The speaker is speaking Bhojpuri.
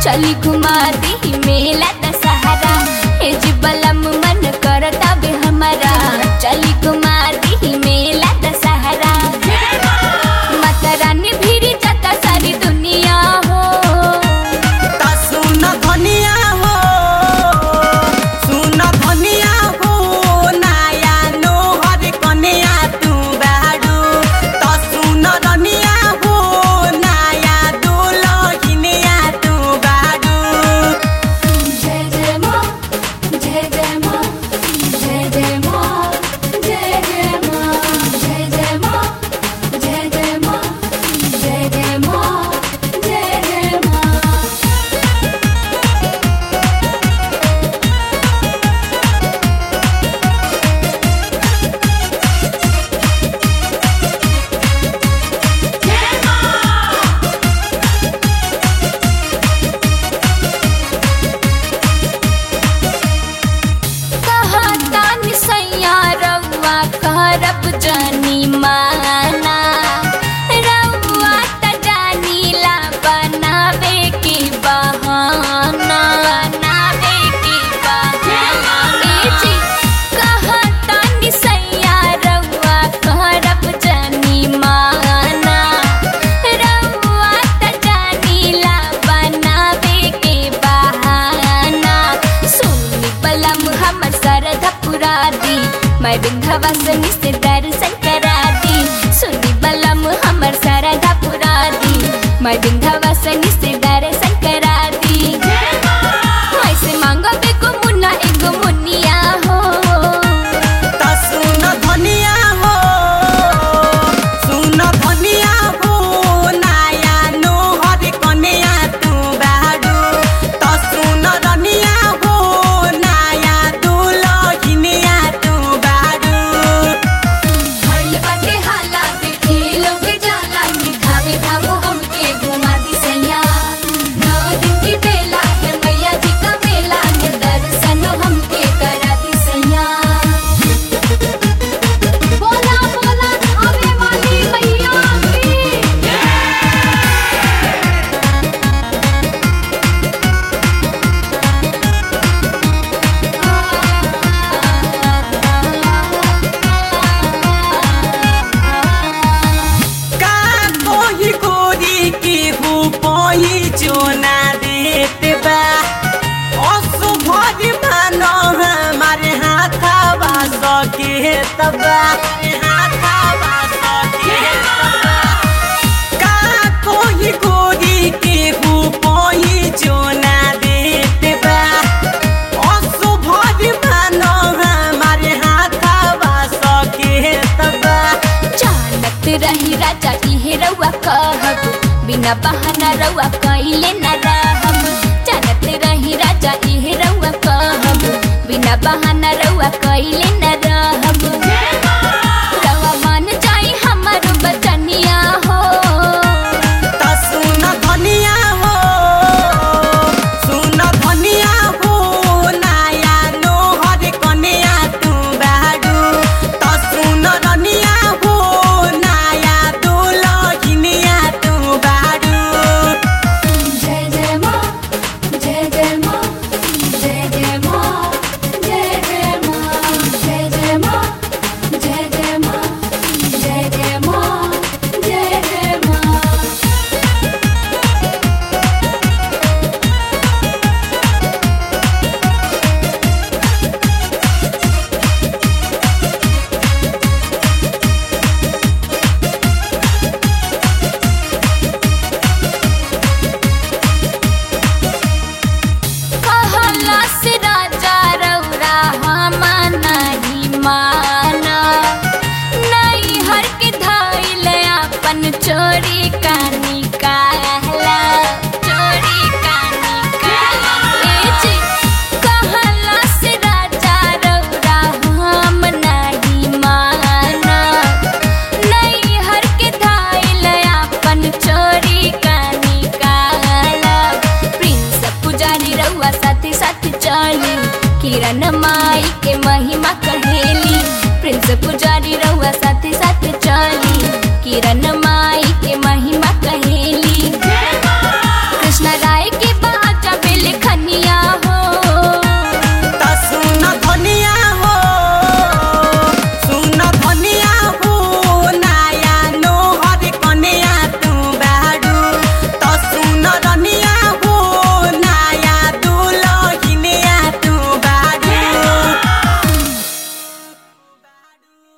चली घुमा दी मेला दशहरा ए जी बलम मन करता बे हमारा चली घुमा दी मेला दशहरा माता रानी भीड़ जाता सारी दुनिया हो सुन धनिया हो नया नोहर कन्या तू बाड़ू तो सुन रनिया हो नया दुल्हनिया तू बाड़ू। जय जय माँ जय जय माँ जय जय माँ जय जय माँ जय जय माँ जय जय माँ जय जय माँ जय जय माँ। कहतानी सैया रउआ करब जानी माना रउआ त जानीला बनावे के बहाना ए जी कहतानी सैया रउआ करब जानी माना रउआ त जानीला बनावे के बहाना सुनी बलम हमर सरधा पुरा दी मैं विंध्यवासिनी से दर्शन करा दी सुनी बलम हमर सरधा पुरा दी मैं विंध्यवासिनी से दर्शन करा दी ऐसे मांगो बेगो मुन्ना एगो मुनिया हो सुन धनिया हो नया नोहर कन्या तू बाड़ू तो सुन रनिया हो नया दुल्हनिया तू बाड़ू। भइल बाटे हाला देखे लोग जाला कि धावे धामो हमके घुमा दी सैया 9 दिन की बेला है मैया जी का मेला है दर्शन हमके करा दी सैया। बोला बोला धावे वाली मैया की का कोही गोरी की हुपोई जोना देत बा असुभरी मानो हमारे हाथवा सके तबा का कोही गोरी की हुपोई जोना देत बा असुभरी मानो हमारे हाथवा सके तबा। जानत रही राजा इहे रउआ कहब बिना बहाना रउआ कइले न रहब जानत रही राजा इहे रउआ कहब बिना बहाना रउआ कइले न रहब रउआ मान जाई हमर बचनिया हो सुन धनिया हो नया नोहर कन्या तू बाड़ू तो सुन रनिया हो नया दुल्हनिया तू बाड़ू। जय जय माँ जय जय माँ जय जय माँ जय जय माँ जय जय माँ जय जय माँ जय जय माँ जय जय माँ। कहला से राजा रउरा हमा नहीं माना नहीं हर के धइल अपन चोरी का निकाला ए जी कहला से राजा रउरा हम नहीं माना नहीं हर के धइल अपन चोरी का निकाला प्रिंस पुजारी रउआ साथी साथी चली किरण माई के महिमा कहेली प्रिंस पुजारी रउआ साथी साथी